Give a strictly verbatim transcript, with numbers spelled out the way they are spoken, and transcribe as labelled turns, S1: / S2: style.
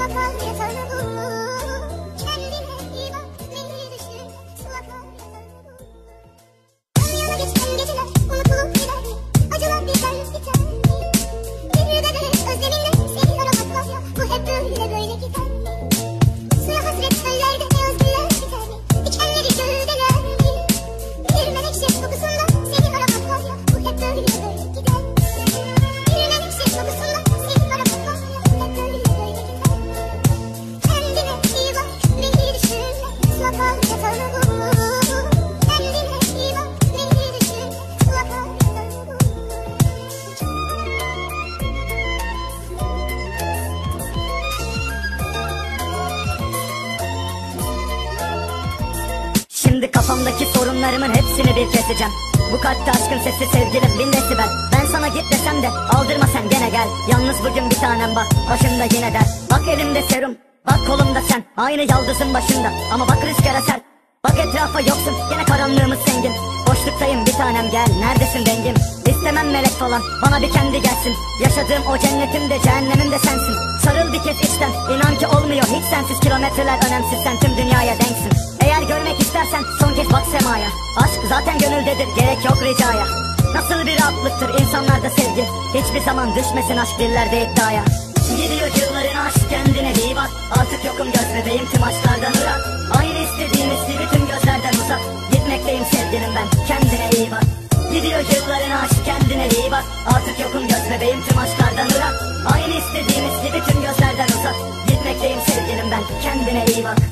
S1: Şimdi kafamdaki sorunlarımın hepsini bir keseceğim. Bu kalpte aşkın sesi sevgilim bin desibel. Ben sana git desem de aldırma sen gene gel. Yalnız bugün bir tanem bak başımda yine der. Bak elimde serum, bak kolumda sen. Aynı yaldızın başında ama bak rüzgara sert. Bak etrafa yoksun gene karanlığımız zengin. Boşluktayım bir tanem gel neredesin dengim. İstemem melek falan bana bir kendi gelsin. Yaşadığım o cennetimde cehennemim de sensin. Sarıl bir kez içten inan ki olmuyor hiç sensiz. Kilometreler önemsiz sen tüm dünyaya denksin. Eğer görmek istersen son kez bak semaya. Aşk zaten gönüldedir gerek yok ricaya. Nasıl bir rahatlıktır insanlarda sevgi. Hiçbir zaman düşmesin aşk dillerde iddiaya. Gidiyor yılların aşk kendine iyi bak. Artık yokum göz bebeğim tüm aşklardan ırak. Aynı istediğimiz gibi tüm gözlerden uzak. Gitmekteyim sevgilim ben kendine iyi bak. Gidiyor yılların aşk kendine iyi bak. Artık yokum göz bebeğim tüm aşklardan ırak. Aynı istediğimiz gibi tüm gözlerden uzak. Gitmekteyim sevgilim ben kendine iyi bak.